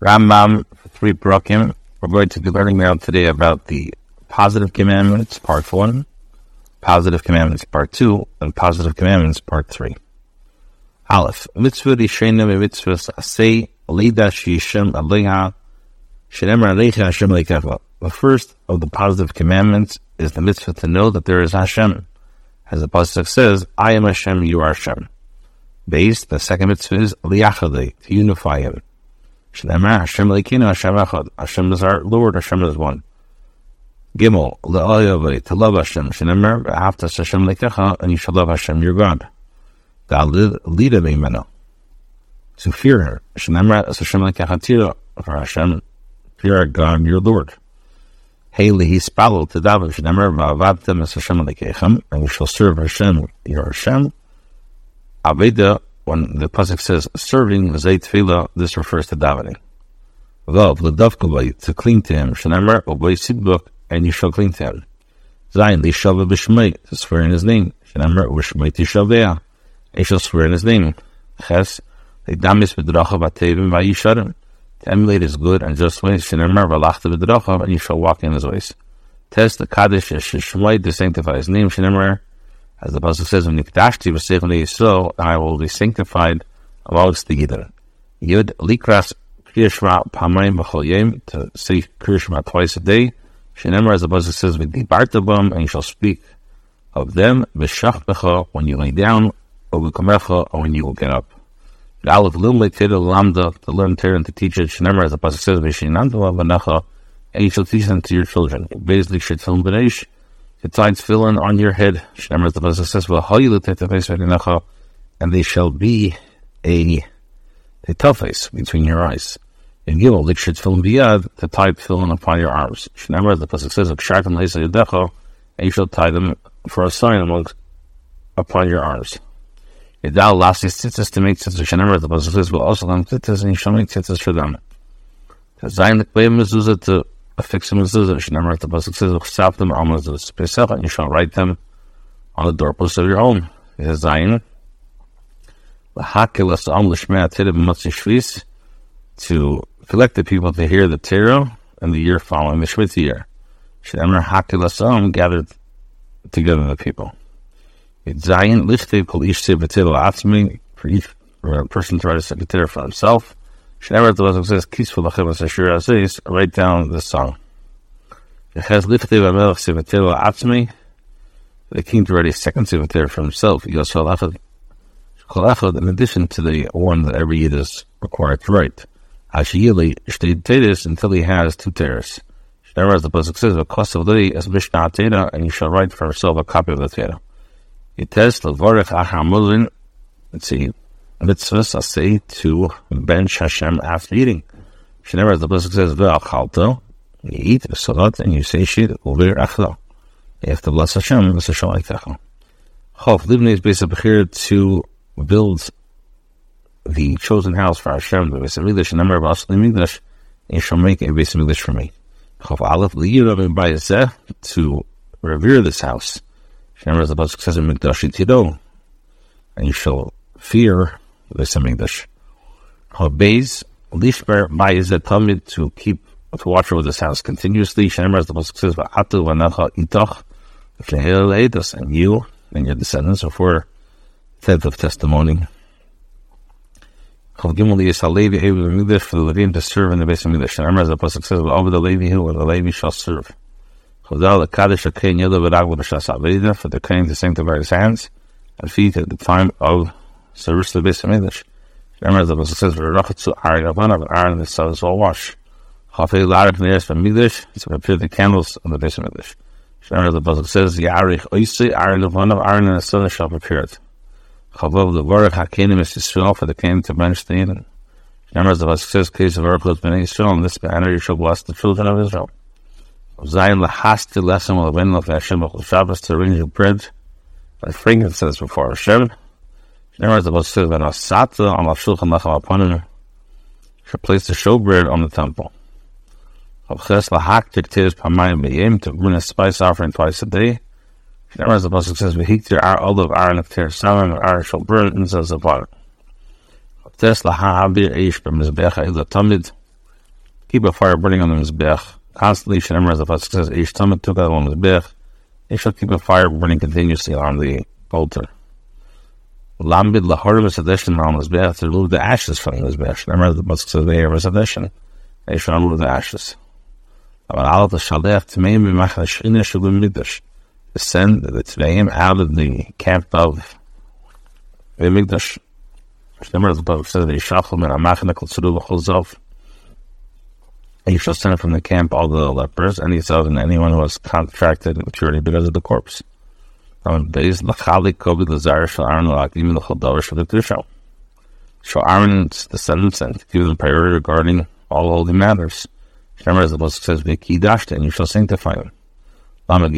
Rambam for 3 Parakim. We're going to be learning now today about the Positive Commandments, Part 1, Positive Commandments, Part 2, and Positive Commandments, Part 3. Aleph. Mitzvah Rishena mitzvahs asay leida sheyishem aleha shenemar alecha Hashem leikecha. The first of the positive commandments is the mitzvah to know that there is Hashem. As the pasuk says, I am Hashem, you are Hashem. Based, the second mitzvah is liyachadei, to unify Him. Shenemar Hashem leikeinu Hashem echad. Hashem is our Lord, Hashem is one. Gimel, le'ayavei, to love Hashem. Shenemar v'ahavtas Hashem leikecha, and you shall love Hashem, your God. Lida b'imeno, to fear her. Shenemar Hashem leikecha tira, for Hashem, fear our God, your Lord. Haley hispalo to daven. Shenemar v'avadtem es Hashem leikeichem, and you shall serve Hashem, your Hashem. Aveda, when the pasuk says serving, v'zei tefillah, this refers to davening. Vav l'davkavay, to cling to Him. Shenemar obey sidbuk, and you shall cling to Him. Zayin l'shava b'shmei, to swear in His name. Shenemar u'shmei tishavea, and you shall swear in His name. Ches l'damis b'drachav atevim v'yisharim, to emulate His good and just ways. Shenemar v'lachta b'drachav, and you shall walk in His ways. Tes the kaddish shemai, to sanctify His name. Shenemar, as the pasuk says, "V'nikdashti v'seichem leYisrael," I will be sanctified amongst the Yidden. Yud likras Kriya Shema pamayim b'chol yom, to say Kriya Shema twice a day. Shenemar, as the pasuk says, "V'dibarta b'hem," and you shall speak of them. V'shachbecha, when you lay down, or v'kamecha, or when you will get up. V'alef l'umlei teda l'lamda, to learn Torah and to teach it. Shenemar, as the pasuk says, "V'shinanta v'necha," and you shall teach them to your children. Basically, shitfilm b'neish, it ties filling on your head. Shenemar, as the pasuk says, and they shall be a toughface between your eyes. In Gimel, they should film biyad, to tie filling upon your arms. Shenemar, as the pasuk says, and you shall tie them for a sign upon your arms. Yidal lastis tzitzis, to make tzitzis. Shenemar, as the pasuk says, will also have tzitzis, and you shall make tzitzis for them. Zayin l'kvei mezuzah, to affix a mezuzah. Shenemar, the pasuk says, "Chsaf them al mezuzah pesach," and you shall write them on the doorpost of your home. It says Zayin, "L'hakel asam l'shmei atira b'motzi shvis," to collect the people to hear the Torah in the year following the Shmita year. Shenemar hakel asam, gathered together the people. It's Zayin lichtev kol ish sevatil atzmi, for each person to write a secretary for himself. Shenemar, the pasuk says, "Kisvu lachem asashir azis," write down this song. Yeches lichtev amelech sevatil atzmi, the king to write a second sevatera for himself. He goes cholachad, in addition to the one that every Yid is required to write. Hashiyili shtei teres, until he has 2 teres. Shenemar, as the pasuk says, "V'kosav li es mishnah teda," and you shall write for yourself a copy of the Torah. Yites levorech achar mulin. Let's see. Mitzvahs asay, to bench Hashem after eating. Shenemar, as the pasuk says, "Ve'achalto," you eat the salat and you say shit uver achlo. You have to bless Hashem. Bless Hashem like techa. Chof livnei beis habechira, to build the chosen house for Hashem. The beis hamikdash. Shenemar v'asli mikdash, and you shall make a beis hamikdash for me. Chof aleph liyirav b'bayazeh, to revere this house. Shenemar, as the pasuk says, "Mikdash tiro," and you shall fear the beis hamikdash. Chof beis lishber b'bayazeh tamid, to watch over this house continuously. Shenemar, as the pasuk says, "V'atu v'necha itach," and you and your descendants are for 10th of testimony. For the Levim to serve in the Beis Hamikdash. Shenemar, as the pasuk says, "Over the Levi, who the Levi shall serve." For the king to sanctify his hands and feet at the time of service to the Beis Hamikdash. Shenemar, as the pasuk says, "Aaron the son will wash." To prepare the candles of the Beis Hamikdash. Shenemar, the pasuk says, "Yarich oisei Aaron levanav, Aaron and his son shall prepare it." Chavav levarech hakenim es Yisrael, for the king to bench the Yidden. Shenemar, as the pasuk says, "Case of Erechot b'nei Yisrael," in this manner you shall bless the children of Israel. Zayin lahasti lesson will win of Hashem b'chol Shabbos, to arrange your bread by frankincense before Hashem. Shenemar, as the pasuk says, "V'nasata on shulchan lechem aponim," shall place the showbread on the temple. To bring a spice offering twice a day. Shenemar, as the pasuk says, "V'hiktir ar olav ar nekter samim ar shall burn incense upon it." keep a fire burning on the Mizbech constantly. Shemar, as the pasuk says, Eish Tamid took out on the Mizbech. They shall keep a fire burning continuously on the altar. Lambid lahor v'sadeshin on the Mizbech, to remove the ashes from the Mizbech. Shemar, as the pasuk says, they are v'sadeshin. They shall remove the ashes. But the Shalech Tmeim b'machna shchina shulim mikdash, to send the Tmeim out of the camp of the Mikdash. Shemar, the pasuk says, they shachol min hamachna kol tzuru v'chol zov. And you shall send from the camp all the lepers, any zov, and anyone who has contracted impurity because of the corpse. So Aaron Aaron's descendants and give them priority regarding all holy matters. Shemar, as the pasuk says, "V'kidashta," and you shall sanctify them. To clothe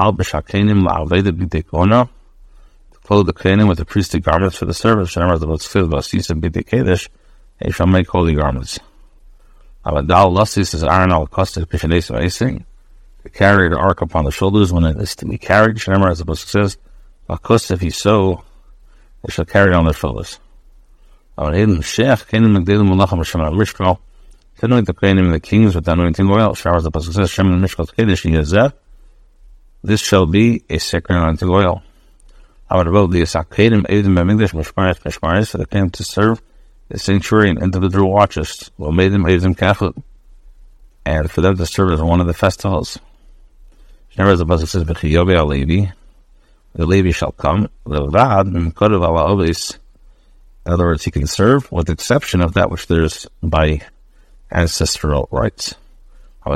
the kenim with the priestly garments for the service. Shemar, as the pasuk says, "V'asisa b'dei kedesh," and you shall make holy garments. Abadal Lassi says, Aaron al Costa Pishanes Icing, to carry the ark upon the shoulders when it is to be carried. Shemar, as the pasuk says, "Costa, if he so, they shall carry it on their shoulders." Anoint the kenim and the kings with the anointing oil. Shemar, as the pasuk says, "Shemin Mishkot Kedesh Yezeh." This shall be a sacred anointing oil. I would devote the Kenim Eidim B'Mikdash Mishmaris for the kenim to serve the sanctuary and individual watches. Well, made them Eidim Catholic, and for them to serve as one of the festivals. Shemar, as the pasuk says, "V'chiyobe al Levi," the Levi shall come. Levad Mkodav ala Obis. In other words, he can serve with the exception of that which there is by ancestral rights. The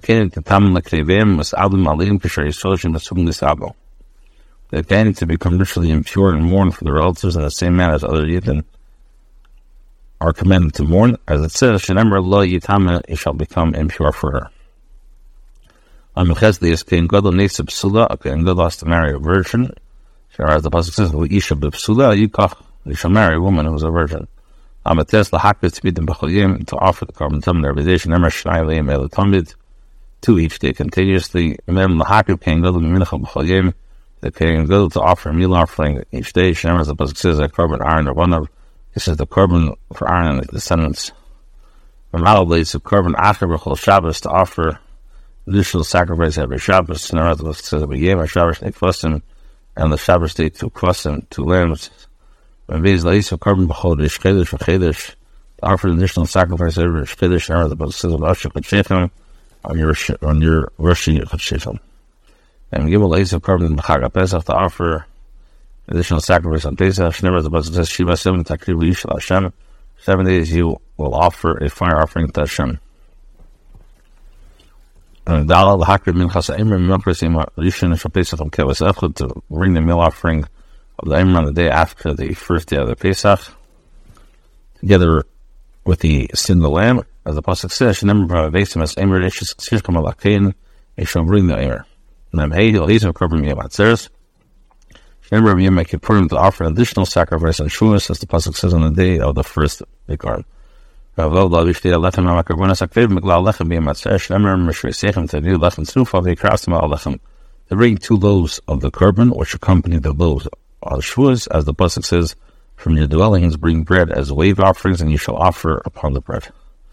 Kohanim to become ritually impure and mourn for the relatives in the same manner as other Yidden are commanded to mourn, as it says, "Shenemar lo yitama," he shall become impure for her. Amechesli Kohen Gadol nesa b'sula, a Kohen Gadol has to marry a virgin. As the pasuk says, "V'isha b'psula yikach," he shall marry a woman who is a virgin. Amates lahakbet tzibim b'cholim, to offer the carbon tum derivation. Nemer shnai leim elatomid, to each day continuously. Mem lahakbet Kohen Gadol b'mincha b'cholim, the Kohen Gadol to offer a meal offering each day. Shenemar, as the pasuk says, "A carbon Aaron or one of," this is the carbon for Aaron and his descendants. From Malablaze of carbon after b'chol Shabbos, to offer additional sacrifice every Shabbos. Shenemar, as the pasuk says, "B'yem Shabbos nekvasim," and the Shabbos day to kvasim, 2 lambs. When Beis La'is of carbon b'chodesh chedesh v'chedesh, to offer additional sacrifice every chedesh. Shenemar, the pasuk says, "L'ashik v'chechem," on your Rosh Chadshechem. And Gimel La'is of carbon b'chag Pesach, to offer additional sacrifice on Pesach. Shenemar, the pasuk says, "Shiva 7 takriv yishal Hashem," 7 days you will offer a fire offering to Hashem. And Dalal Hakrid Minchas Eimer Milkrasim Rishon Shal Pesach on Kevas Echad, to bring the meal offering of the Eimer on the day after the first day of the Pesach, together with the sin of the lamb, as the pasuk says, "Shenemar b'Vesim as Eimer Rishis Shirkam Alakein," he shall bring the Eimer. And I'm Heil Hezel Carbon Yom Atzeres. Remember, we make a program to offer an additional sacrifice on Shavuos, as the pasuk says, on the day of the first Bikar. They bring 2 loaves of the carbon, which accompany the loaves on Shavuos, as the pasuk says, "From your dwellings bring bread as wave offerings, and you shall offer upon the bread."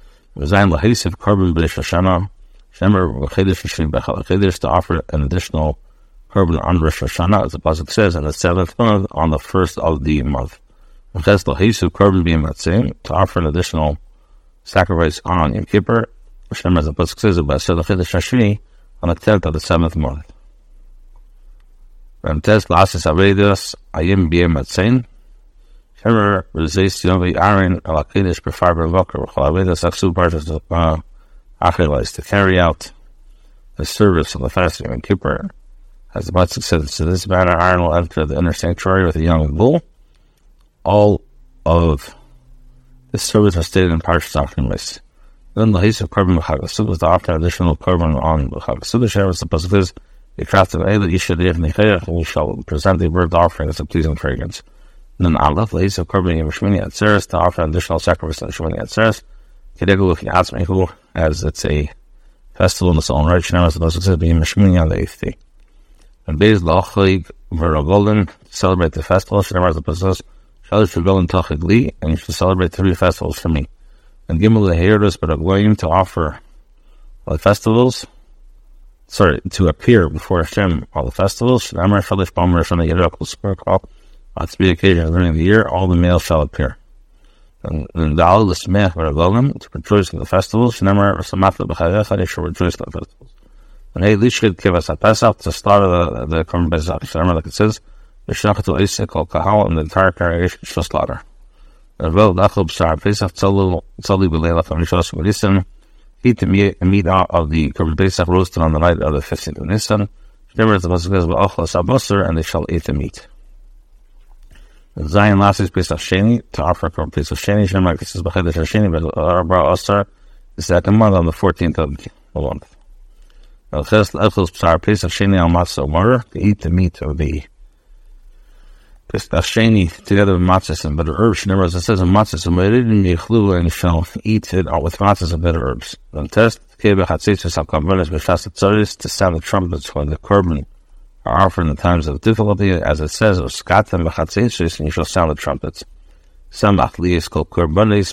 To offer an additional carbon on Rosh Hashanah, as the pasuk says, in the 7th month, on the 1st of the month. To offer an additional sacrifice on Yom Kippur, as the pasuk says, on the 10th of the 7th month. To carry out the service of the fasting of Yom Kippur, as the pasuk says, "So this manner Aaron will enter the inner sanctuary with a young bull." All of this service was stated in Parshas Achim. Then the His of carbon b'Chag was to offer additional carbon on b'Chag Sukkot, as the pasuk says, "The craft of Eila Yishadeh Nechayach, we shall present the burnt offering as a pleasing fragrance." And then Allah, the His of carbon Yom Shmini Atzeres, to offer additional sacrifice on Shmini Atzeres, as it's a festival in its own right. Now, as the pasuk says, "B'Yom Shmini on the 8th day." And Beis La'achlig V'Ragolin, to celebrate the festival. Shemar, as the pasuk says, "Shalish V'Ragolin Tachig Li," and you should celebrate 3 festivals for me. And Gimel Herodus, but going to offer all the festivals, to appear before Hashem all the festivals. On the 3 occasions during the year, all the males shall appear. And the Al L'Smech V'Ragolem, to rejoice in the festivals. They shall rejoice in the festivals. And hey, Lishchid Kivas HaPesach, to slaughter the Korban Pesach. Like it says, V'Shachatu Isik Al Kahal, and the entire congregation shall slaughter. And Vel Dachel B'Shar Pesach, Tzali B'Leila Famishos V'Nisan, eat the meat out of the Korban Pesach roasted on the night of the 15th of Nisan. And they shall eat the meat. And Zion last is Pesach Sheni, to offer Korban Pesach Sheni. Shem like this is B'Chedesh Sheni, but Arba Osar, the second month on the 14th of the month. To eat the meat of the Pesach Sheni together with matzahs and bitter herbs. Remember, as it says in matzahs, and shall eat it with matzahs and bitter herbs. Then test to sound the trumpets when the korban are offered in the times of difficulty, as it says, and you shall sound the trumpets. Some is called korbanis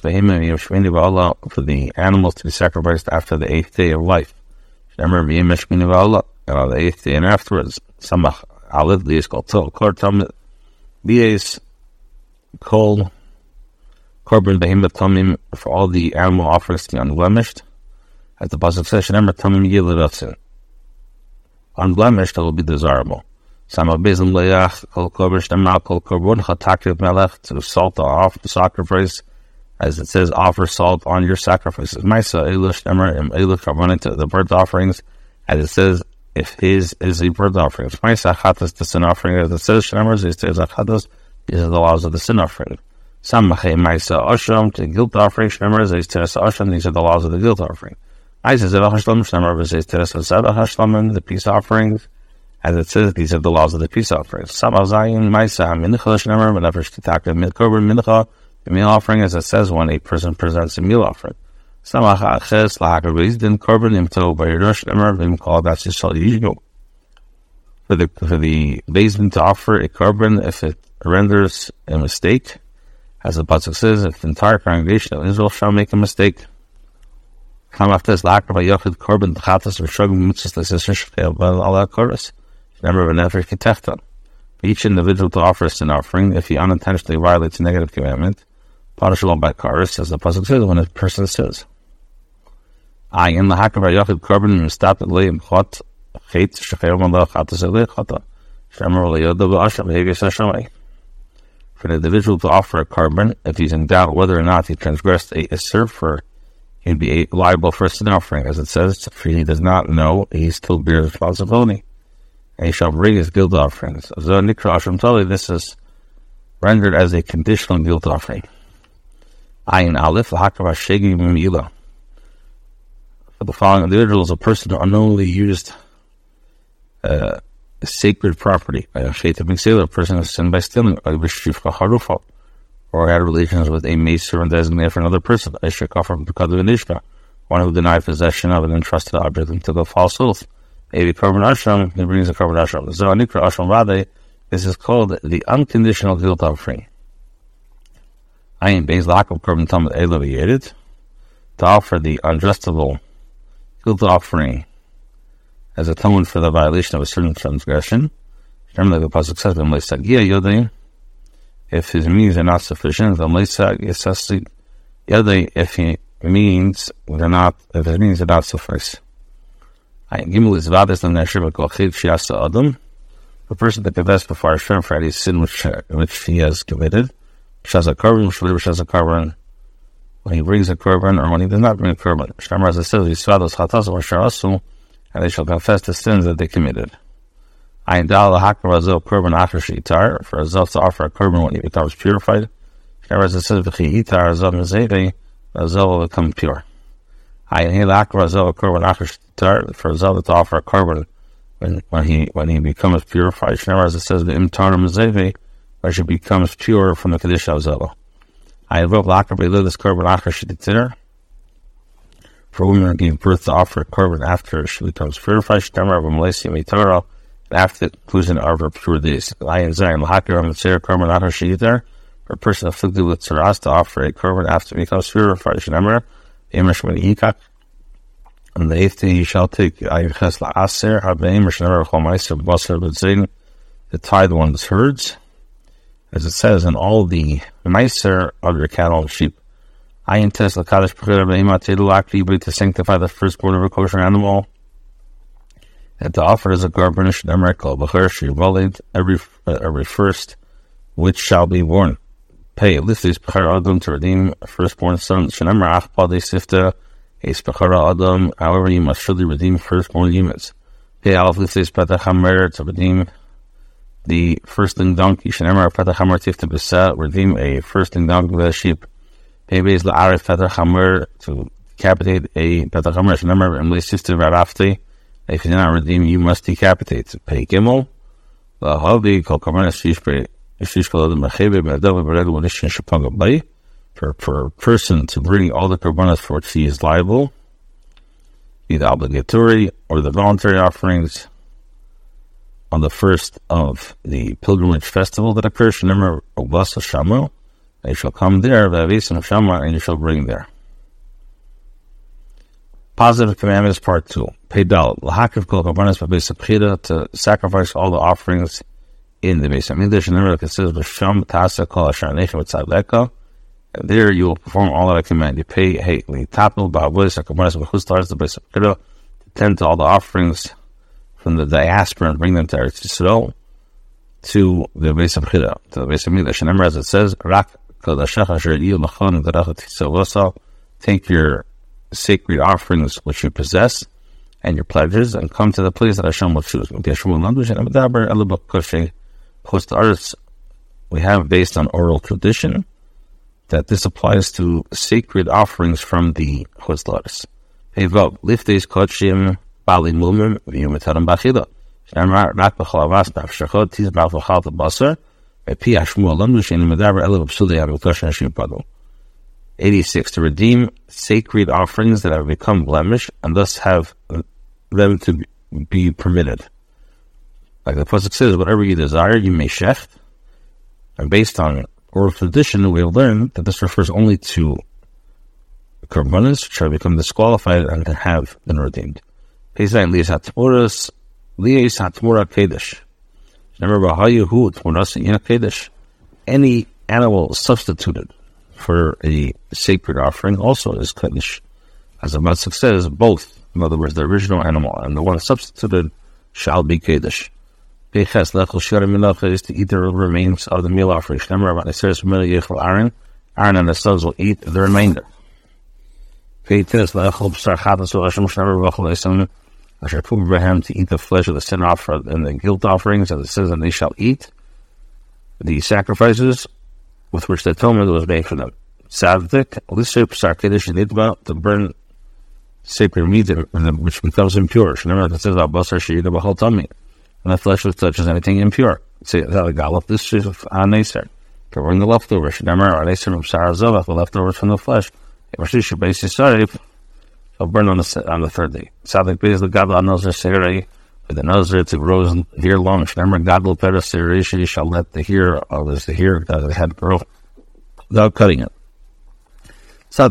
for the animals to be sacrificed after the 8th day of life. Remember, and on the 8th day and afterwards, some is called Torah. B'es kol korban behemoth tamim, for all the animal offerings to be unblemished. As the pasuk says, "Remember tamim yiliratzin." Unblemished, that will be desirable. Sama bezim leach kol korban shnemal kol korban chatakriv melech, to salt off the sacrifice, as it says, offer salt on your sacrifices. Maisa elush nemer im elush karbonet, the burnt offerings, as it says, if his is a burnt offering. If my sachatas, the sin offering, as it says, Shemers, these are the laws of the sin offering. Some Maisa Osham, the guilt offering, Shemers, these are the laws of the guilt offering. Maisa Zevach Hashlam, Shemers, the peace offerings, as it says, these are the laws of the peace offerings. Some Azayin, Maisa, Mincha, Shemer, whenever Shtaka, Milkorban, Mincha, the meal offering, as it says, when a person presents a meal offering. Some aches lahakaris din korban imto by Yerush Emer vim called that's just all usual. For the baseman to offer a korban if it renders a mistake, as the pasuk says, if the entire congregation of Israel shall make a mistake. Come after this lack of a yochid korban chatas or shogim mitzvahs l'seshish ala chorus. Remember whenever keteftan. For each individual to offer a sin offering, if he unintentionally violates a negative commandment, punishable by chorus, as the pasuk says, when a person says. In the Hakav Yachid Korban and stop at Leim Hot Hate Shachayom Allah Hatasele Hata Shamar Leoda Asham Havis Hashamai. For the individual to offer a korban, if he's in doubt whether or not he transgressed a Isser, he'd be liable for a sin offering, as it says, for he does not know, he still bears responsibility. And he shall bring his guilt offerings. So Nikra Asham Tali, this is rendered as a conditional guilt offering. Ayin Aleph Hakav Shegi Mimila. The following individuals, a person who unknowingly used sacred property, a person who sinned by stealing, or had relations with a macer and designated for another person, one who denied possession of an entrusted object and took a false oath. Maybe korban ashram, he brings a korban ashram. This is called the unconditional guilt offering. Ayin Beis lack of korban tamid elevated to offer the unjustable guilt offering as atonement for the violation of a certain transgression. Remember, the pasuk says, if his means are not sufficient, if his means are not suffice. The person that confesses before Hashem for any sin which he has committed, when he brings a korban or when he does not bring a korban. Shemar, as it says, and they shall confess the sins that they committed. For Azov to offer a korban when he becomes purified. Shemar, as it says, Azov will become pure. For Azov to offer a korban when he becomes purified. Shemar, as it says, the imtar mezeve, when she becomes pure from the Kaddish of Azov. For women who give birth to offer a korban after she becomes purified, after the conclusion of her pure days. For For a person afflicted with tzaras to offer a korban after he becomes pure, for Shnemer, and the 8th day he shall take Ayches La'aser, Habeim, Shnemer, Chomaiser, Basar, B'Zin, the tied one's herds, as it says in all the Meiser of your cattle and sheep. Ayin Tes L'Kadosh B'Chir Be'ima Teidu Akri, to sanctify the firstborn of a kosher animal, and to offer as a korban Shnemer Kol B'Chir Shivalid, every first which shall be born. Pay Lithis B'Chir Adam to redeem a firstborn son. Shnemer Achpa De Sifta, Eis B'Chir Adam, however you must surely redeem firstborn units. Pay Alf Lithis Petach HaMer to redeem the firstling donkey. Shnemer Petach HaMer Tifta B'Sa, redeem a firstling donkey with a sheep. Pay Beis La'arif Petach HaMer to decapitate a Petach HaMer. Shnemer Emle Sifta Varafti, if you do not redeem, you must decapitate. Pay Gimel, L'Havi Kol Karmanis Shishbei, for a person to bring all the korbanos for which he is liable, either obligatory or the voluntary offerings, on the first of the pilgrimage festival that occurs, Shnemer Obasa Shama, and you shall come there, Vavisim Shama, and you shall bring there. Positive Commandments, Part 2. Peidal, L'Hakiv Kol Korbanos B'Beis HaBchira, to sacrifice all the offerings in the Beis HaMikdash. Shnemer considers B'Sham Tasa Kol Asher Nechem V'Tzadleka, and there you will perform all that I command. You pay, L'Tapel Ba'avois HaKorbanos B'Chutz La'aretz the Beis HaBchira, to tend to all the offerings from the diaspora and bring them to Eretz Yisrael, to the Beis HaBchira, to the Beis HaMikdash. Shnemer, as it says, Rak Kodashach Asher Yiyu L'Chon V'Derech Tzavasa, take your sacred offerings which you possess and your pledges, and come to the place that Hashem will choose. We have, based on oral tradition, that this applies to sacred offerings from the Chutz La'aretz. Lifteis Kodshim Bali Mumim V'Yumetarim B'Achila. Shnemer Rak B'Chol Avas B'Avshachot Tiz B'Avchal T'Basar V'Pi Hashmu Alam V'Shein Medaber Ela B'Psudei Avukoshen Hashim Pado. 86. To redeem sacred offerings that have become blemish and thus have them to be permitted. Like the Pasuk says, whatever you desire, you may shecht. And based on oral tradition, we have learned that this refers only to korbanos which have become disqualified and have been redeemed. Pesach Lias HaTmuras, Lias HaTmura Kedesh. Remember, B'Hayu Tmuras Ina Kedesh. Any animal substituted for a sacred offering also is Kedesh. As the Pasuk says, both, in other words, the original animal and the one substituted, shall be Kedesh. Peches Lechel Shara Milacha is to eat the remains of the meal offering. Shnemer Rabban Yisrael Shemel Yechel Aaron and the sons will eat the remainder. Peches Lechel B'Sar Chatas Hashem Shnemer V'Chol Eisam Asher Puv Abraham to eat the flesh of the sin offering and the guilt offerings, as it says, and they shall eat the sacrifices with which the atonement was made for them. Savdik, Lissup, Sarkidish, and Idba, to burn sacred meat which becomes impure. Shnemer, it says, Basar Sheyida B'Chol Tummy, and the flesh which touches anything impure. Say, Galop, this is Aneser, to bring the leftovers. Shnemer, Aneser from Sarazovah, the leftovers from the flesh. Shall burn on the third day. Savdik, Bez, the Gadol, Nozer, Serei, for the Nozer to grow hair long. Shnemer, Gadol, Peres, Serei, you shall let the hair of the hair that the head grow without cutting it. For a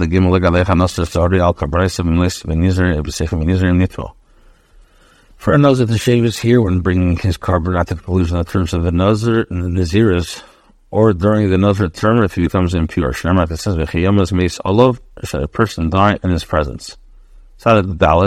Nazir to shave his hair when bringing his korban, not to the pollution in terms of the Nazir and the Naziris, or during the Nazir term if he becomes impure. Shnemer, it says, "V'chiyamas meis olav," should a person die in his presence. For a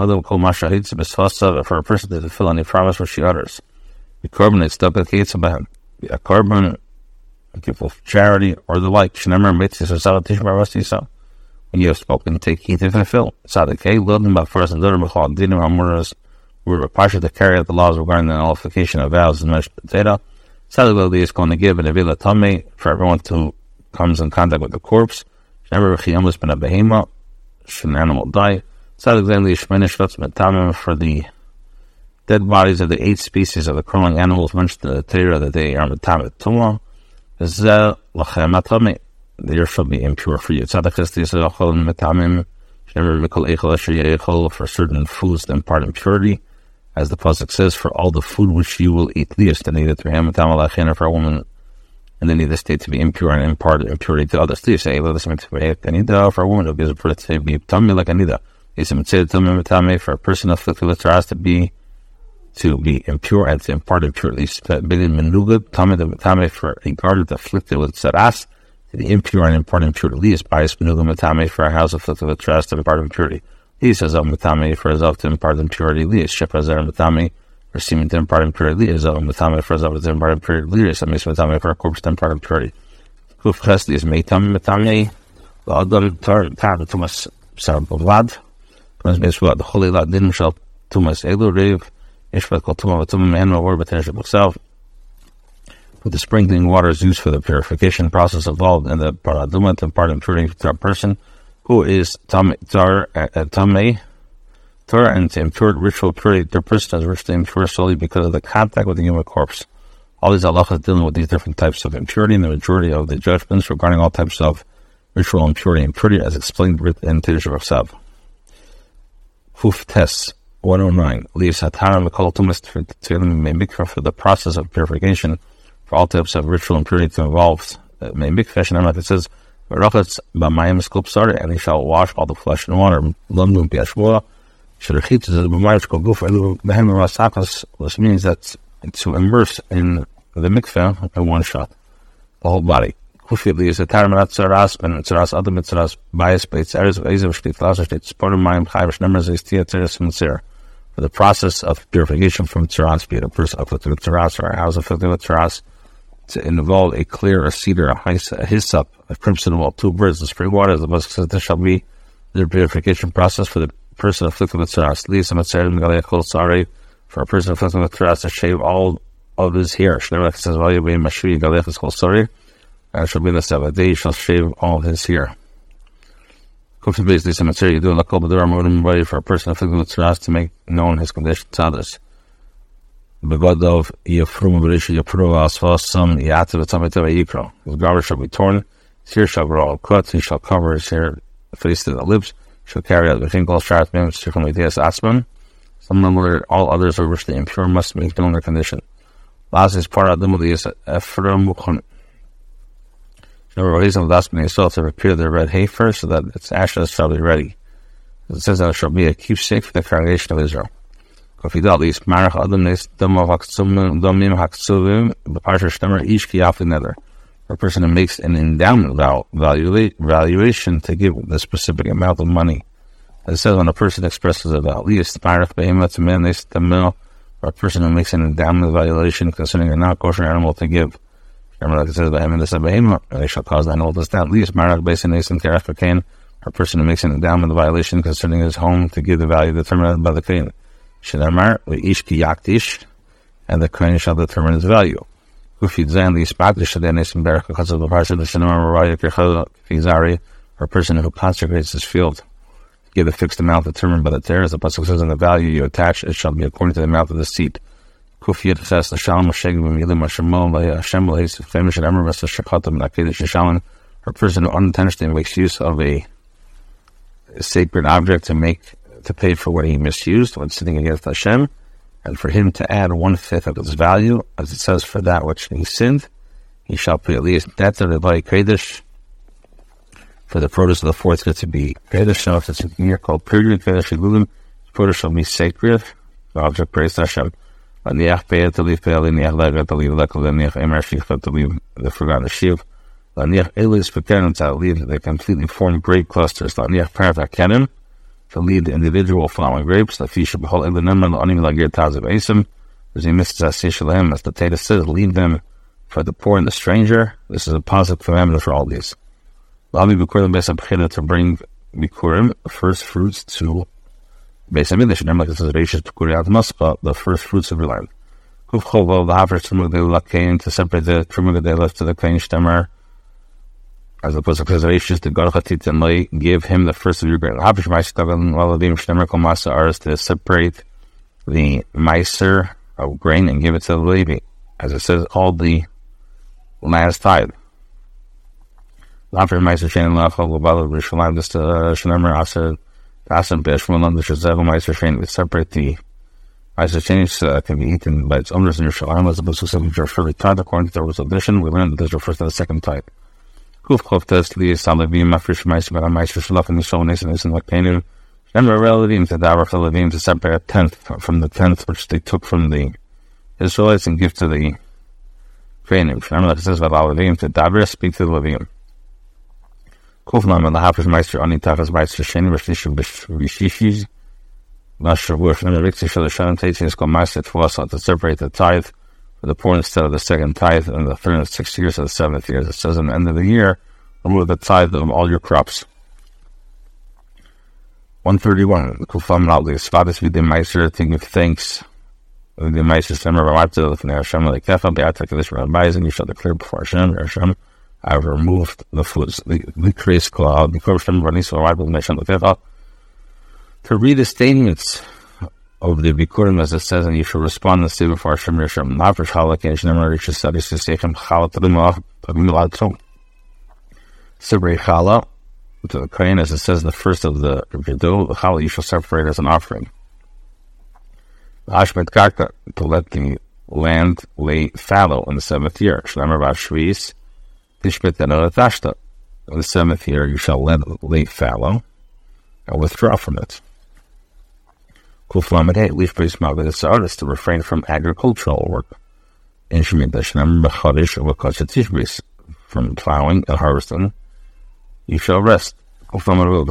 person to fulfill any promise which he utters. The korban is duplicates about him. A korban, a gift of charity, or the like. Shnemer mitzvah salatish barasisa. When you have spoken, take heed to fulfill. Sadikay, loading by first and third b'chol dinim amuras. We're required to carry out the laws regarding the nullification of vows and measured data. Sadikay is going to give an avila tameh for everyone who comes in contact with the corpse. Shnemer v'chiyamus ben a behema. Should an animal die? Sadikay shmenish v'tz metamim for the dead bodies of the 8 species of the crawling animals mentioned in the Torah that they are metamim tumah. There shall be impure for you. For certain foods that impart impurity, as the pasuk says, for all the food which you will eat, for a woman and they need the state to be impure and impart impurity to others. Please say, for a woman who gives a birth to be tummy like Anida. For a person afflicted with Taras to be impure and to impart impurity. For a guard afflicted with Taras to be impure and impart impurity. Is bias for a house afflicted with Taras to impart impurity. He says, for himself to impart impurity. Li is Shepazar Matami. For semen to impart impurity, is Matami for himself to impart impurity. Is Matami for a corpse to impart impurity. Kuf Chesli is Meitam Matami. L'Adam Tar Thomas Sarbovad. The Holy Lad didn't shall Thomas Elu Rev. Ishvat called Tuma Man or Batanship himself. With the sprinkling water is used for the purification process involved in the Paraduma to impart impurity to a person who is Tar and to impure ritual purity. The person is ritually impure solely because of the contact with the human corpse. All these halachas dealing with these different types of impurity, and the majority of the judgments regarding all types of ritual impurity and purity as explained in Tirush Rav. Huf Tes 109 leaves Hatara Mikol Tumas Mikvah for the process of purification for all types of ritual impurity to involve Mikvah. And it says, and he shall wash all the flesh in water. Which means that to immerse in the mikveh in one shot, the whole body. Kufiyatli is a tarmarat tzaras, ben tzaras adam tzaras bias by tzaras ezav shtit laser shtit sport of mind chayish numbers is tia tzaras mitzir. For the process of purification from tzaras, be it a person afflicted with tzaras or a house afflicted with tzaras, to involve a clear, a cedar, a hyssop, a crimson wool, 2 birds, and spring water. The Pasuk says this shall be the purification process for the person afflicted with tzaras. For a person afflicted with tzaras to shave all of his hair. It says, and shall be in the 7th day, he shall shave all his hair. Basically, cemetery, you do a call the door for a person afflicted with tzaras to make known his condition to others. His garbage shall be torn, his hair shall grow all cut, he shall cover his hair, face to the lips, shall carry out the finger, sharp names, circumladias asman. Some number, all others are richly impure, must make known their condition. Last is part of the is Ephraim. Never raise them last when they saw to prepare their red hay first, so that its ashes shall be ready. It says that it shall be a keepsake for the congregation of Israel. For a person who makes an endowment valuation to give the specific amount of money. As it says, when a person expresses a value, or a person who makes an endowment valuation concerning a non-kosher animal to give. Remember, like it says, they shall cause the animal to stand. Or a person who makes an endowment violation concerning his home to give the value determined by the kohen. And the kohen shall determine its value. Or a person who consecrates his field, give a fixed amount determined by the tear. As the Pasuk says, in the value you attach, it shall be according to the amount of the seed. For a person who unintentionally makes use of a sacred object to pay for what he misused when sinning against Hashem, and for him to add 1/5 of its value, as it says, for that which he sinned, he shall pay at least that of the Kodesh, for the produce of the 4th year to be Kodesh. So if it's a year called period Kodesh, produce shall be sacred, the object praised Hashem. To leave the forgotten sheaf. To leave the completely formed grape clusters. To lead the individual flowering grapes. As the Tata says, leave them for the poor and the stranger. This is a positive commandment for all these. To bring Bikurim, first fruits, to Beis HaMikdash. Remember, like it says, the first fruits of your land. To separate the Truma Gedela to the Kain Shtemar, as the Pasuk says, give him the first of your grain. To separate the Meiser of grain and give it to the Levi, as it says, all the last tithe. Just separate the Meiser change can be eaten by its owners in Yerushalayim as opposed to something which are fairly tied. According to the rules of addition, we learned that this refers to the second type. Kuf Chof Test Li Salevim Mafresh Meiser Bar Meiser Shalach and Yishol Nesan Nesan Lakenu. Remember, Levim to Davar for Levim to separate a tenth from the tenth which they took from the Israelites and give to the Kainim. Remember that it says about Levim to Davar, speak to the Levim. Kuf Lam and the Hafiz Meiser Ani Tachas Meiser Sheni Rishishim Bishishis. Remember, Rixi Shal Shalom Taiti is called Meiser Tvasa to separate the tithe for the poor instead of the second tithe and the third and 6th years of the 7th years. It says at the end of the year, remove the tithe of all your crops. 131. Kufam loudly. Svadas with the Meiser to give thanks. With the Meiser Semmer Ramata, the Hashem like Kefa, Beata Kadish Rabbis, and you shall declare before Hashem, I have removed the foods, the crease cloud, before Hashem Ranis or Bible Nation of Kefa. To read the statements of the Bikurim as it says, and you shall respond and say before Hashem Hashem, not for Shalak, and Shem reaches studies to say Him Chalat Rimah, Pabimilad Sibrei Chala. To the Kohen, as it says, the first of the Vidu, the Chala you shall separate as an offering. Hashmet Karka, to let the land lay fallow in the 7th year. Shlemar Bashvis, Tishbet Tashta. In the 7th year you shall let it lay fallow and withdraw from it. Kuflamadeh, leaf based Malgadasar is to refrain from agricultural work. In Shemit Shlemar Bachadish or Wakachatishbis, from plowing and harvesting. You shall rest. To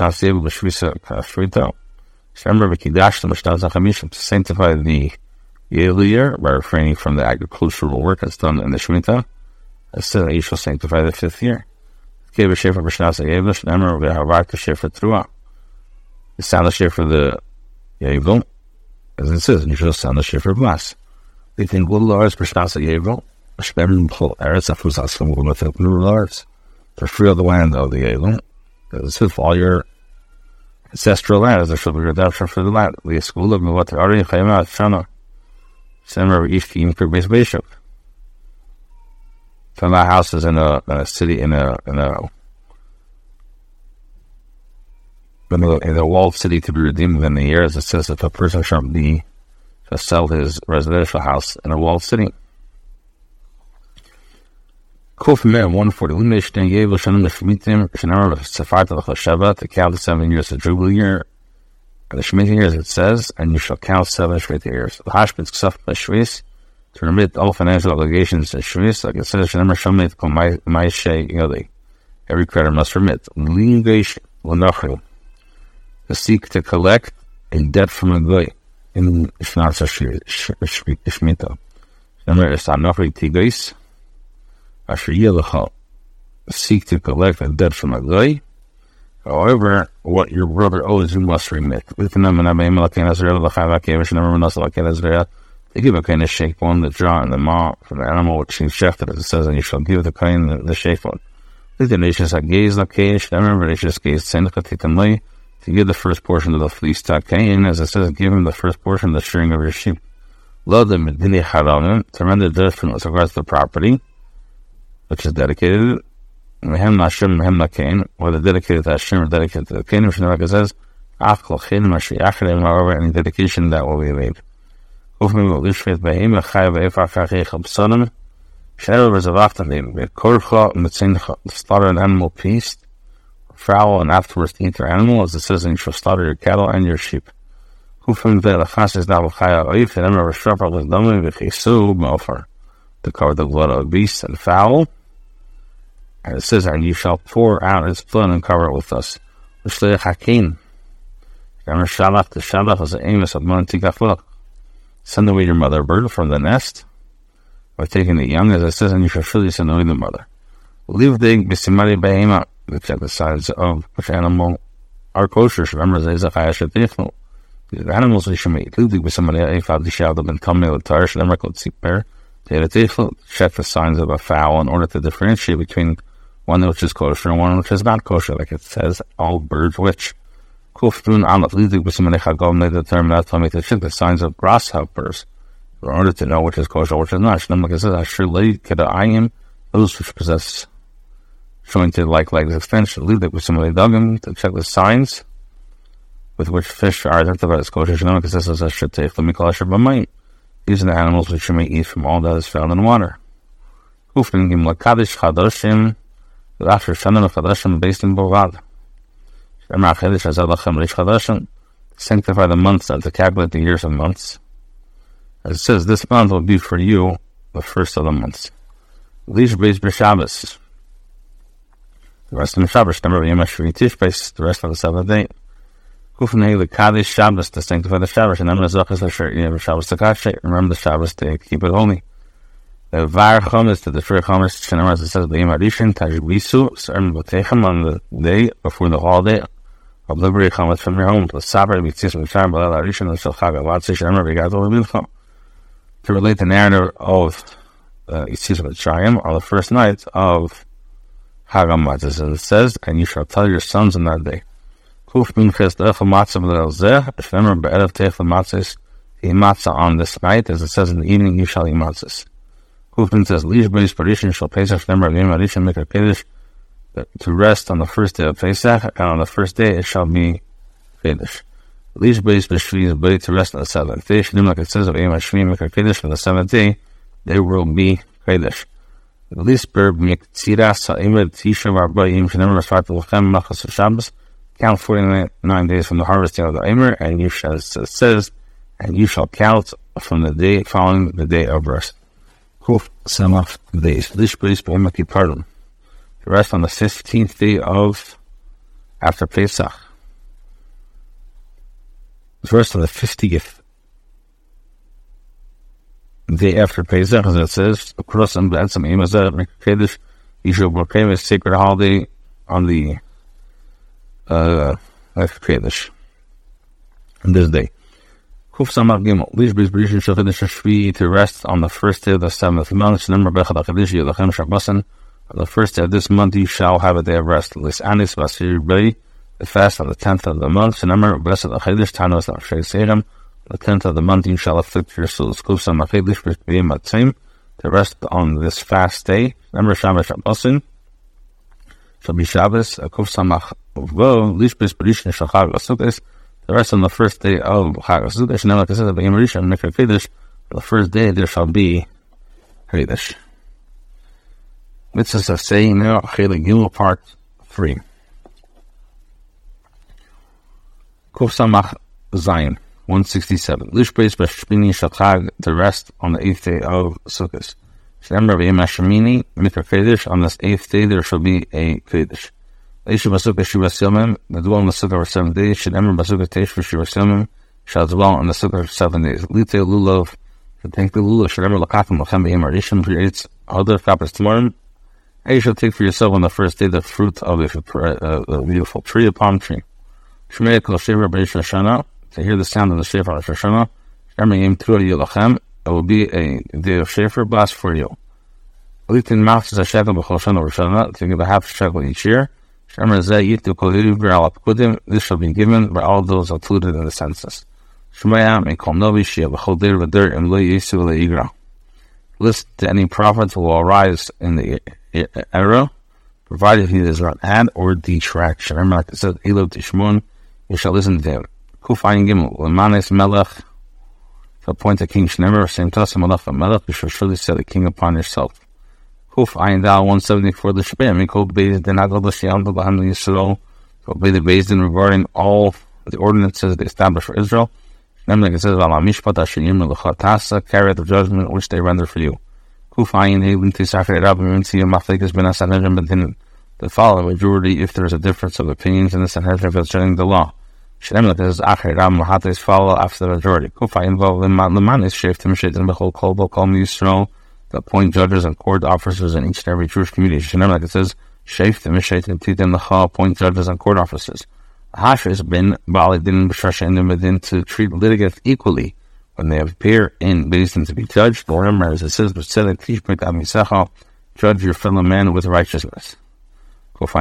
sanctify the year by refraining from the agricultural work that's done in the Shemitah. Instead, you shall sanctify the 5th year. The sound of shofar for the Yevil, as it says, you shall sound the shofar blast. They think little Lars for Shnas Yevil, to free the land of the Elon, as if all your ancestral land, as there shall be redemption for the land. The school of what Ari Chayma Shana, Semmer Ishkim for base bishop. From my house is in a city in a walled city to be redeemed within the year, as it says, if a person shall sell his residential house in a walled city. Kuf Mer 140. Elimination Yevel Shanim the Shemitim, Shanara Safat the Chasheva, to count the 7 years of Jubilee year. And the Shemitah years it says, and you shall count 7 Shemitah years. The Hashbitz Ksaf Shvis, to remit all financial obligations to Shvis, like it says, Shanamar Shamit Kol Maishay Yodi. Every creditor must remit. Lingesh Lanachil, to seek to collect a debt from a guy in Shnatsa Shemitah. Shanamar Sanachri Tigais. Seek to collect a debt from a guy. However, what your brother owes, you must remit. They give a kind of shake one, the jaw and the maw from the animal which seems shafted, as it says, and you shall give the kind the shake one. The nations are gaze like Kaish, remember they just gaze to give the first portion of the fleece to Cain, as it says, give him the first portion of the string of your sheep. Love them to render the judgment with regards to the property, which is dedicated, whether dedicated to Hashem or dedicated to the Cain, which like it says, any dedication that will be made. Slaughter an animal piece, fowl, and afterwards eat your animal, as it says, and you shall slaughter your cattle and your sheep. To cover the blood of beast and fowl. And it says, and you shall pour out its blood and cover it with us. Send away your mother bird from the nest by taking the young, as it says, and you shall surely send away the mother. Leave the bisimari behema, check the signs of which animal are kosher. Remember, the animals we should make. Leave the bisimari efad the shall have been coming with tarish. Remember, check the signs of a fowl in order to differentiate between one which is kosher and one which is not kosher, like it says, all birds which. Determine to check the signs of grasshoppers in order to know which is kosher, which is not. Like it says, those which possess jointed like legs extension. Leave it with somebody dug him to check the signs with which fish are identified as kosher, because this is a shetef l'mikol asher b'mayim. These are the animals which you may eat from all that is found in water. Kufin gim l'kadosh chadoshim, l'achar shanim l'chadoshim based in bovad. Shemar chedesh hazeh lachem reish chadoshim. Sanctify the months and to calculate the years of months. As it says, this month will be for you the first of the months. Lish beis b'Shabbos. The rest of the Shabbos, remember Yom HaShvi Tishbeis, the rest of the seventh day. Kufnei l'kadosh Shabbos, to sanctify the Shabbos, and remember the Zachas Asher Yom Shabbos Takash, remember the Shabbos to keep it holy. The Var Chometz, to destroy Chometz, Shenemar, as it says, the Yom HaRishon, Tajbisu, S'erm B'Techem, on the day before the holiday, of liberate Chometz from your home, to Sabar, B'Tzis, B'Tzar, B'Lel HaRishon, and Shel Chag HaVad, Shenemar, B'Gad B'Mincha. To relate the narrative of Yitzis B'Tzrayim, on the first night of Chag HaMatzah, as it says, and you shall tell your sons in that day. Kuf Minches D'Echel Matzah B'Leil Zeh, Shenemar B'Erev Techel Matzahs, eat matzah on this night, as it says in the evening, you shall eat matzahs. Kufin says, Lish Beis Parishin shall Pesach Shenemar Yom HaRishon Mikra Kedesh, to rest on the first day of Pesach, and on the first day it shall be Kedesh. Lish Beis B'Shvi is B'Day, to rest on the seventh day. Shenim, like it says of Yom HaShvi Mikra Kedesh, on the seventh day, there will be Kedesh. Lish Ber B'Miktzira Sa'imed Tisha V'Arba'im Shenemar B'Shvat L'Chem Machas Shabbos. Count 49 days from the harvesting of the Eimer, and you shall, it says, and you shall count from the day following the day of rest. Kuf Samach days. Lish Beis B'Yom Kippurim. To rest on the 15th day of after Pesach. To rest on the 50th day after Pesach, as it says, you shall proclaim a sacred holiday on the Kedesh on this day. Kuf Samach Gimel. Lish Beis B'Rishon shel Chedesh HaShvi, to rest on the first day of the seventh month. Shenemar B'Echad HaChedesh Yelachem Shabbosan. On the first day of this month you shall have a day of rest. Lis Anis V'Asir B'Rei, the fast on the 10th of the month. Shenemar B'Echad HaChedesh Tanos L'Ashrei Seirem. On the 10th of the month you shall afflict your souls. Kuf Samach Lish Beis B'Yom Matzim, to rest on this fast day. Shenemar Shabbos Shabbosan shall be Shabbos. Kuf Samach Vo, Lish Beis B'Rishon shel Chag HaSukkos, the rest on the first day of Chag HaSukkos. Now, like I said, the Yom HaRishon Mikra Kedesh, the first day there shall be Kedesh. Mitzvahs of saying now, Chelik Gimel part 3. Kuf Samach Zayin 167. Lish Beis B'Shmini shel Chag, to rest on the 8th day of Sukkos. Shenemar B'Yom HaShemini Mikra Kedesh, on this 8th day there shall be a Kedesh. Leishu Basukah Shivas Yomim, the dwell on the Sukkah for 7 days. Shenemar Basukah Teish Shivas Yomim, shall dwell on the Sukkah for 7 days. Lite Lulav, to take the Lulav, Shenemar L'Kachim L'Chem B'Yom HaRishon, creates other Kappas Tmorim. And you shall take for yourself on the first day the fruit of a beautiful tree, a palm tree. Shmei Kol Shever B'Reish Hashanah, to hear the sound of the Shefer of Hashanah. Shenemar Yom Turah Yelachem, it will be a day of Shefer blast for you. Litin Machzis HaShekel B'Chol Shana Rishana, to give a half shekel each year. This shall be given by all those included in the census. List to any prophet who will arise in the era, provided he does not add or detract. Remember, like it says, Elov Tishmon, you shall listen to him. Kufayin Gimel, Lemanes Melech, to appoint a king. Shnemer, same Tasa Melech, you shall surely set a king upon yourself. Kuf Ayin Dal 174 the Shebem, Mikol Beis Din Agol B'Shiyam B'Baham Yisrael, to obey the Beis Din regarding all the ordinances they established for Israel. Remember, like it says, Vala Mishpat Ashiyim L'Chatasa, carry out the judgment which they render for you. Kuf Ayin Heilin Tisachar Rabbi Minti Maflekas Ben Sanhedrin, but then the following majority if there is a difference of opinions in the Sanhedrin concerning the law. Remember, like it says, Achar Rabbi Mahates follow after the majority. Kuf Ayin Vo Lemanis Sheftim Shaitan B'Chol Kol Kol Yisrael, to appoint judges and court officers in each and every Jewish community. Remember, like it says, Sheftim Shaitan Titim L'Cha, appoint judges and court officers. Hashis bin Ba'ali Din B'Shasha and Medin, to treat litigants equally when they appear in Beis Din to be judged. Remember, as it says, judge your fellow man with righteousness. For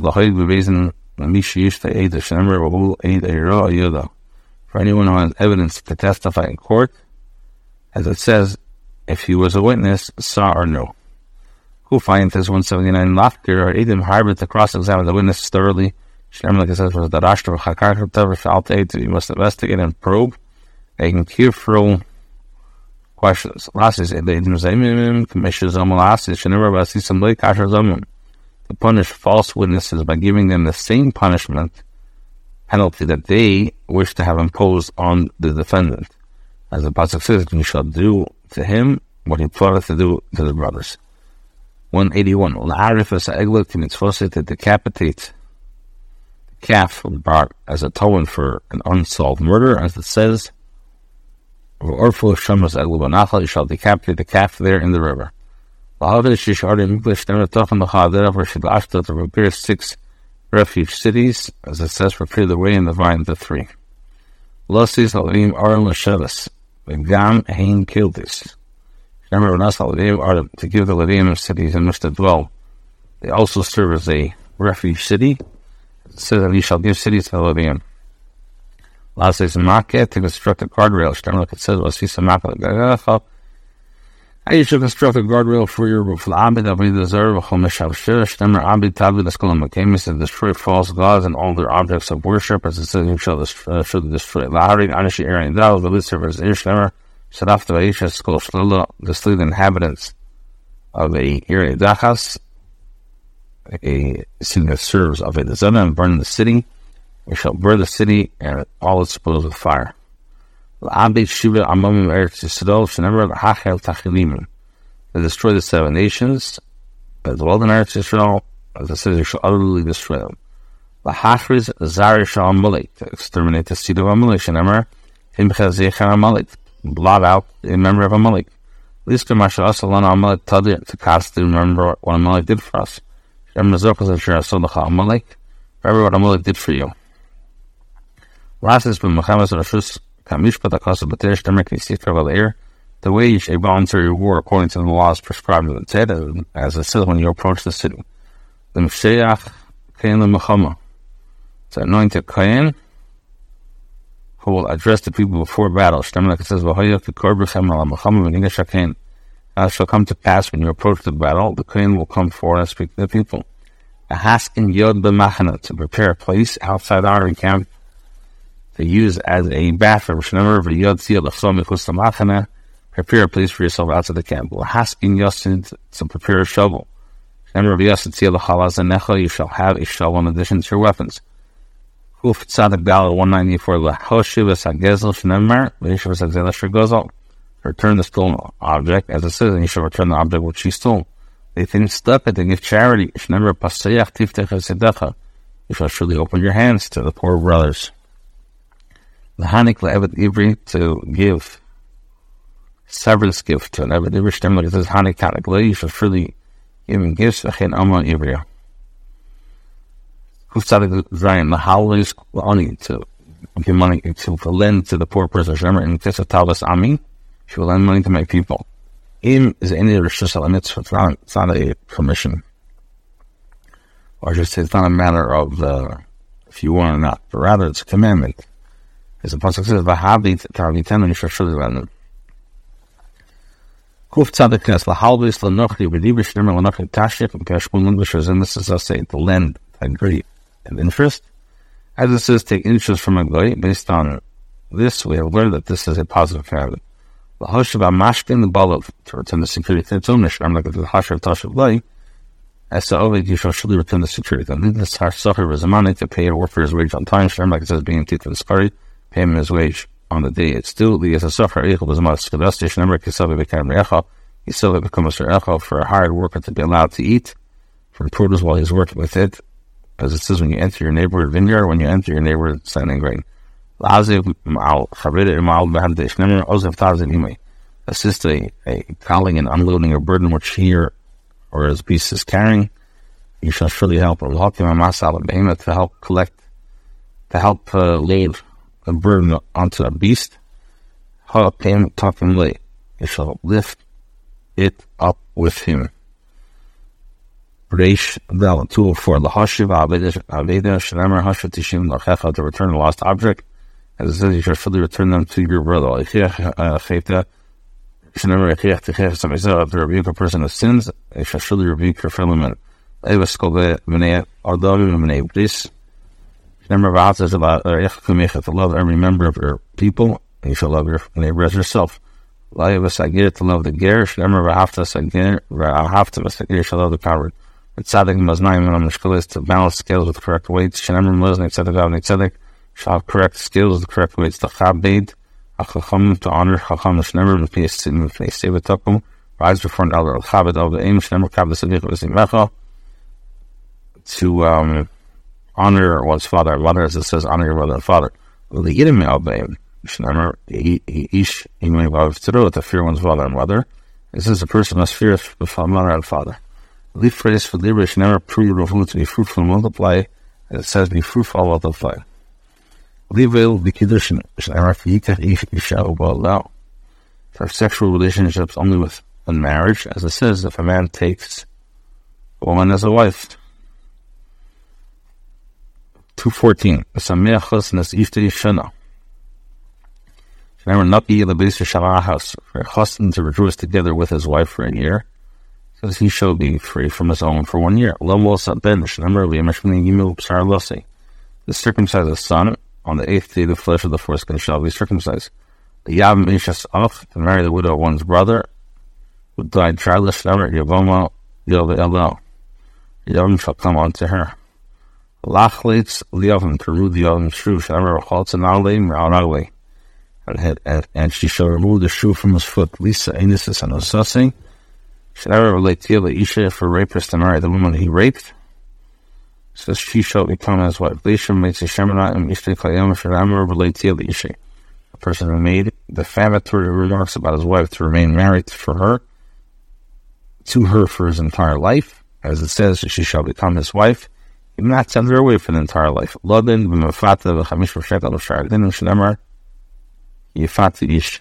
anyone who has evidence to testify in court, as it says, if he was a witness, saw or no. Who find this 179 Lafkir or Edim harbor to cross-examine the witness thoroughly. Like it says, was the Rashtra of Chakar you must investigate and probe and careful questions. Last is to punish false witnesses by giving them the same penalty that they wish to have imposed on the defendant. As the Pasuk says, you shall do to him what he plotted to do to the brothers. 181. To decapitate the calf of the bar as a token for an unsolved murder, as it says, you shall decapitate the calf there in the river. To prepare 6 refuge cities, as it says, prepare the way and the vine, the 3. Remember, are to give the Levium cities in which to dwell. They also serve as a refuge city. It says that he shall give cities to the Levium. Last is Makeh, to construct a guardrail. Like it says, how you should construct a guardrail for your roof. To destroy false gods and all their objects of worship, as it says, you shall destroy. The inhabitants of a Iri Dachas, a city that serves of it, and burn the city. We shall burn the city and all its spoils with fire. To destroy the 7 nations that dwell in Eretz Yisrael, as it says, you shall utterly destroy them. To exterminate the seed of Amalek, blot out a member of Amalek. To cast to remember what Amalek did for us. Remember what Amalek did for you. Last is to wage a voluntary war according to the laws prescribed in the Torah, as it says when you approach the city. The Mshayach Kain L'Mechama, to anoint a Kain who will address the people before battle. Like it says, it shall come to pass when you approach the battle, the Kain will come forward and speak to the people. A Haskin Yod B'Machana, to prepare a place outside our camp to use as a bathroom. Prepare a place for yourself outside the camp. Haskin Yosin, to prepare a shovel. You shall have a shovel in addition to your weapons. Kuf Tzadik Dal 194. Return the stolen object, as it says, and you shall return the object which you stole. They think stuck it to give charity. You shall surely open your hands to the poor brothers. The Hanik Le'evet Ivri, to give severance gift to an Evet Ivri. Like it says, Hanik Tanik Le, you shall surely give him gifts. V'chein Amma Ivriya. Kuf Tzadik Zayin, the holidays money to give money to lend to the poor person. Remember, in case of Talbas Ami, she will lend money to my people. Im is any rishus al mitzvah. It's not a permission, or just say it's not a matter of if you want or not, but rather it's a commandment. As the pasuk says, "V'habi ta'avitenu," you shall surely lend them. Kuf tzadik nes lahalvis lenochri v'dibrish nemer lenochri tashik v'kashpun l'nglishers, and this is us saying to lend, agree, and interest. As it says, take interest from a goy. Based on this, we have learned that this is a positive commandment. The Hoshev Amashkin, the Balav, to return the security to its own mission. I'm like the Hoshev Tashav Lai, as to Ovid, you shall surely return the security. And this Harsachar was a money to pay a worker's wage on time. I'm like it says, being teeth of the Skari, pay him his wage on the day. It's still the Yisachar Echel was a must. The best station, remember, Kisavi became Recha. He still become a Recha for a hired worker to be allowed to eat from produce while he's working with it. As it says, when you enter your neighborhood vineyard, when you enter your neighborhood standing grain. Assist a calling and unloading a burden which he or his beast is carrying. You shall surely help to help lay a burden onto a beast. You shall lift it up with him. Reish Vel 204. To return the lost object. As it says, you shall surely return them to your brother. If you rebuke a person of sins, you shall surely rebuke your fellow men. To love every member of your people, and you shall love your neighbor as yourself. To love the ger, you shall love the coward. To balance scales with correct weights, shall have correct scales with correct weights. To honor rise before an elder. To honor one's father and mother, as it says, honor your mother and father. To fear one's father and mother. It says a person must fear his mother and father. Leave phrase for libra should never prove of food to be fruitful and multiply. As it says, be fruitful and multiply. Leave will be kiddushin should never allow for sexual relationships only with in marriage, as it says, if a man takes a woman as a wife. 2:14. Never not be the base of Shalah house for a husband to rejoice together with his wife for a year, says he shall be free from his own for 1 year. The circumcised the son on the 8th day the flesh of the foreskin shall be circumcised. The Yavim Ishas Af to marry the widow of one's brother who died childless. Yavama Yavim shall come unto her. Lachlates Liavim to rule the Yavim shoe shall never halt an ugly. And she shall remove the shoe from his foot. Lisa Anisis and Osasi should never relate to the Isha for rapist to marry the woman he raped. Says she shall become his wife. Lisha makes a Shemanah and Ishti Kayam should never relate to the Isha. A person who made defamatory remarks about his wife to remain married to her for his entire life. As it says, she shall become his wife. He will not send her away for the entire life. Lodin b'mafata v'chamish v'shekel v'shardin v'shenemar yifati ish.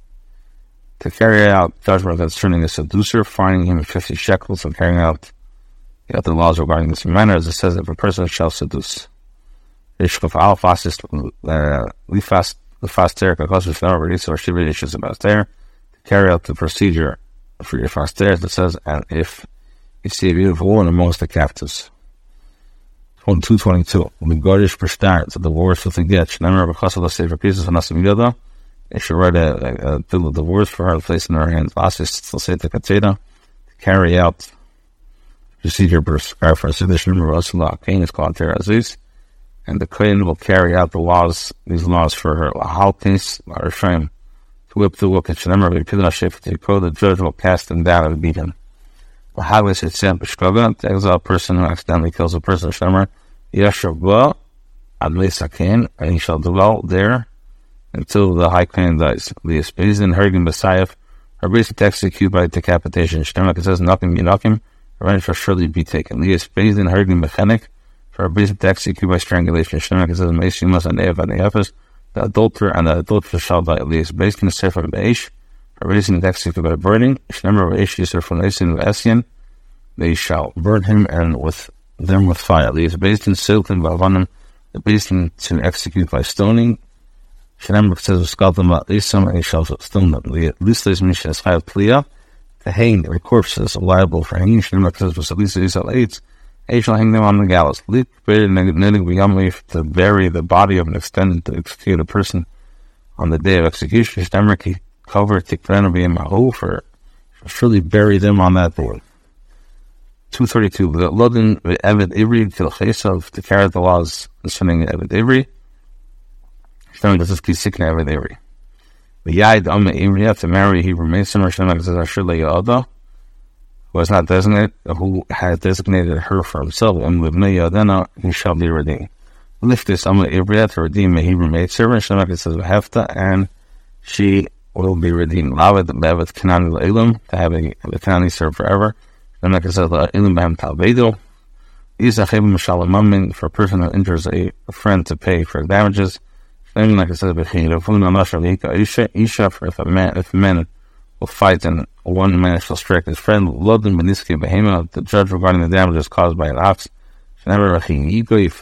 To carry out judgment concerning a seducer, finding him 50 shekels, and carrying out the laws regarding this manner, as it says, if a person shall seduce. Ishkaf al fasist lifast ter kakos never release or shiva issues about there. To carry out the procedure for your fast there, as it says, and if you see a beautiful woman amongst the captives. 2:22. Megorish prashtar to the words with the get. Never because of the safer pieces of Nasim Yoda. They should write a bill of the words for her to place in her hands. Last will say to Kateda to carry out procedure prescribed for a sedition. Rasulullah Kain is called Teraziz, and the Kain will carry out these laws for her. Lahaltis Larashim to whip the wook and Shenemar Vipidashif to code the judge will cast him down and beat him. Lahalis Hitzam Peshkoga to exile a person who accidentally kills a person. Shenemar Yashavah Adli Sakin, and he shall dwell there until the high Kain dies. Lias Bezin Hergin Basayef, her reason to execute by decapitation. Shenemar it says Nakim Yinakim, revenge shall surely be taken. Lias Bezin Hergin Mechanik, for a reason to execute by strangulation. Shenemar it says Meisimas and Neefas, the adulterer and the adulteress shall die. Lias Bezin Sefer Beish, for a reason to execute by burning. Shenemar Beish Yisr from Esin Vasian, they shall burn him and with them with fire. Lias Bezin Silkin Valvanim, the Bezin to execute by stoning. Shenemar says Skaltam Isam, and he shall stone them. Listas Mission is Chayav Pliya, to hang their corpses liable for hanging. Shenemar says Vasalisa Isal AIDS, he shall hang them on the gallows. To bury the body of an extended to execute a person on the day of execution. Shenemar cover Tikran Mahu for surely bury them on that board. 2:32. The Lodin Eved Ivri Kilchesav to carry the laws concerning Eved Ivri. This is Kisikna Eved Ivri. The Yaid Amma Ivri have to marry Hebrew Mason or Shenemar says Ashur Yada, who has not designated, who has designated her for himself, and with me Yadena he shall be redeemed. Lift this Amma Ivri to redeem a Hebrew maid servant. Shenemar says Hefta, and she will be redeemed. Lavid Bevet Kanani Elam to have a Kanani serve forever. Then like I said, for a person who injures a friend to pay for damages. Then like I said, if a man will fight and one man shall strike his friend, the judge regarding the damages caused by an ox. An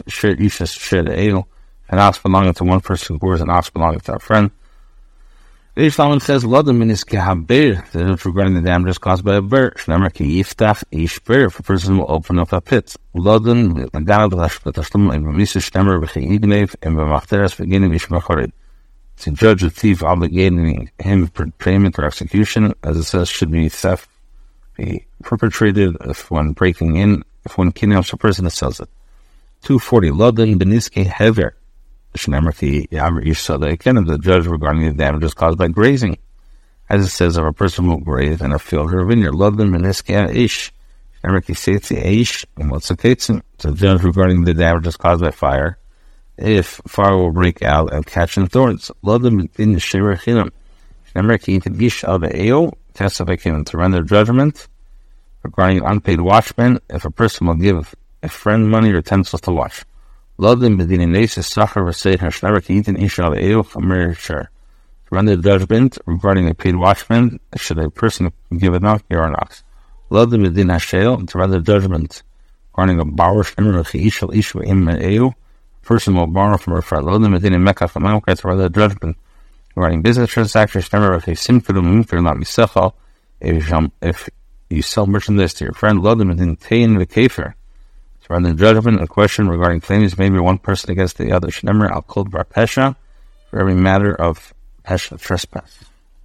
ox belonging to one person who bores an ox belonging to a friend. The Solomon says, Lodem in his kehaber, regarding the damages caused by a bear. Shnemer ki yiftach ish bear, if a person will open up a pit. Lodem, Nagana b'tashtum, and b'misa shnemer v'chi ignev, and b'machteres v'ginim ish machorid. To judge a thief obligating him for payment or execution, as it says, should be theft be perpetrated if one breaking in, if one kidnaps a person that sells it. 240, Lodem b'niske hever. Again, the judge regarding the damages caused by grazing, as it says, of a person who grazed in a field or a vineyard. Lodem b'niske ish. Ish, and what's the case? The judge regarding the damages caused by fire, if fire will break out and catch in thorns. Lodem in the shiver chinam. Ish al be'eo, testify him to render judgment regarding unpaid watchmen, if a person will give a friend money or utensils to watch. Lodem b'din nesis sachar v'seid hashnever ki'itin ish al be'eo chamer shar. To render judgment regarding a paid watchman, should a person give a knock or an ox. Lodem b'din hashel, to render judgment regarding a borrower shnemer v'chi'ish al ish v'im me'eo, person will borrow from her friend. Lodem b'din mekaf v'mamkei, to render judgment regarding business transactions, shnemer v'chi'simfidum mimfir not misechal, if you sell merchandise to your friend. Lodem b'din tein v'kefer, to render judgment and question regarding claims made by one person against the other. Shnemer al kol bar pesha, for every matter of pesha, trespass.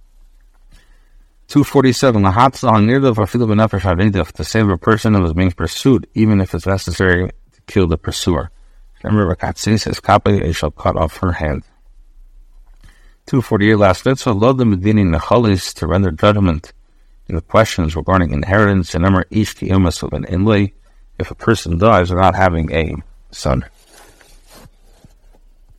247, to save a person who is being pursued, even if it's necessary to kill the pursuer. Remember, Rakatsi says, Kapai shall cut off her hand. 248, last mitzvah, Lodem b'dinin nechalis, to render judgment in the questions regarding inheritance, and number each kiyomas of an inlay, if a person dies without having a son.